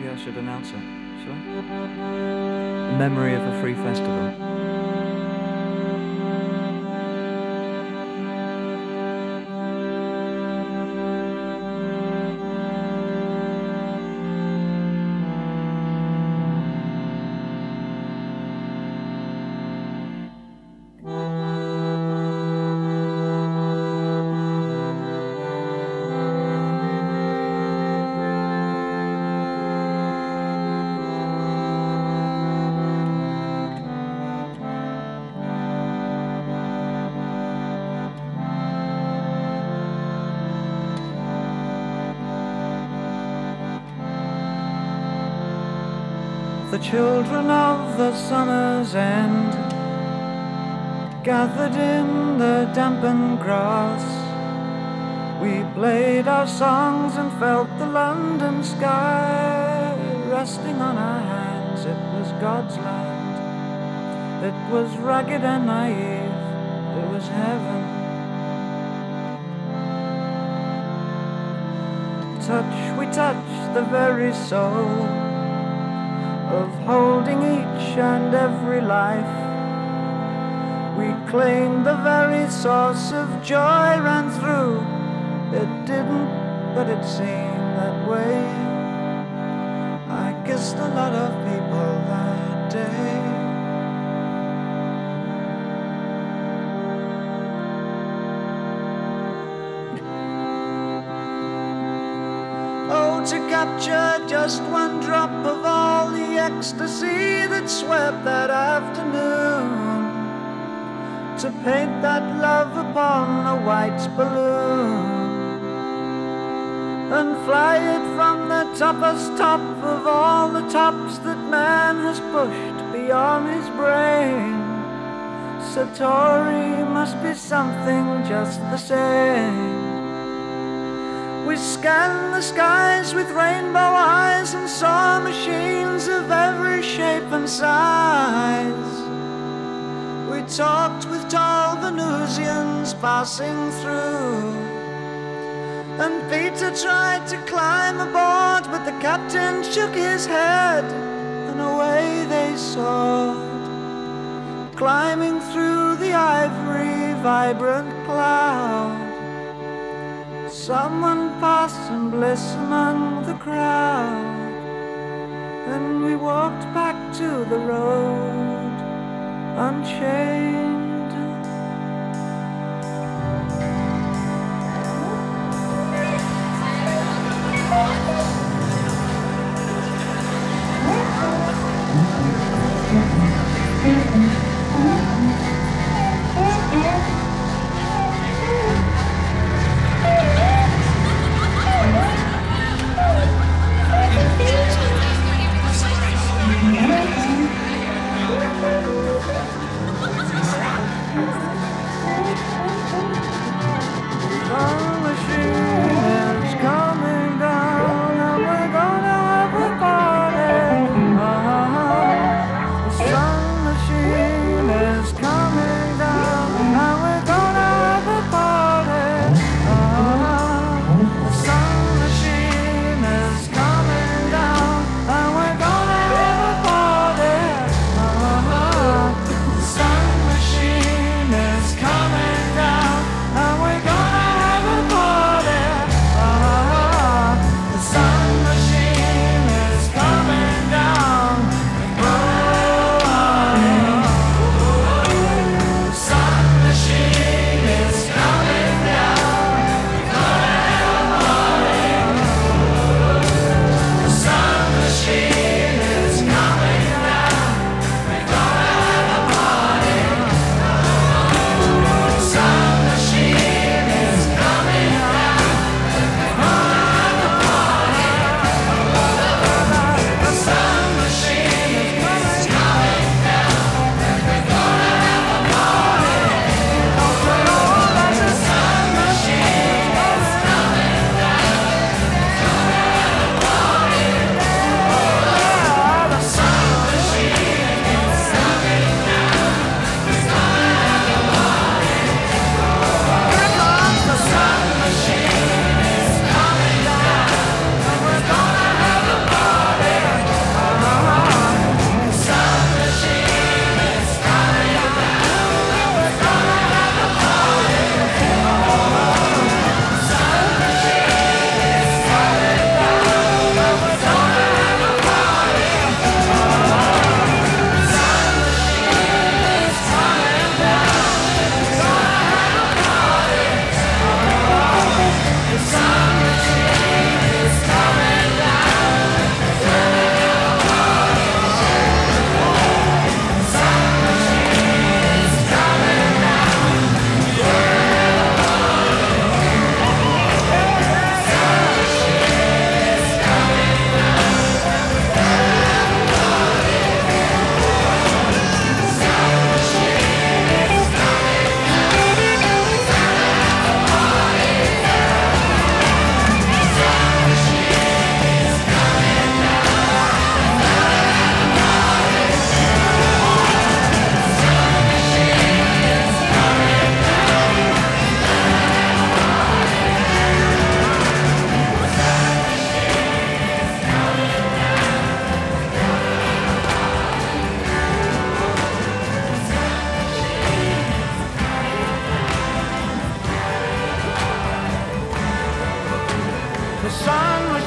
Maybe I should announce it, shall I? In memory of a free festival. The children of the summer's end gathered in the dampened grass. We played our songs and felt the London sky resting on our hands. It was God's land. It was rugged and naive. It was heaven. We touched the very soul of holding each and every life. We claimed the very source of joy ran through. It didn't, but it seemed that way. I kissed a lot of people that day. Oh, to capture just one drop of all the ecstasy that swept that afternoon, to paint that love upon a white balloon and fly it from the toppest top of all the tops that man has pushed beyond his brain. Satori must be something just the same. We scanned the skies with rainbow eyes and saw machines of every shape and size. We talked with tall Venusians passing through, and Peter tried to climb aboard, but the captain shook his head, and away they soared, climbing through the ivory vibrant cloud. Someone passed in bliss among the crowd, and we walked back to the road unchained.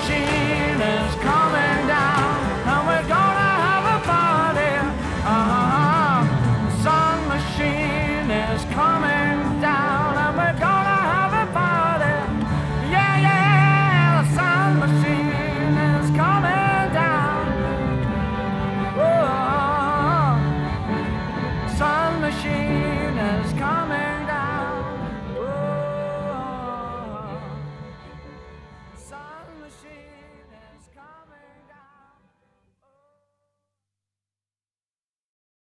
machine.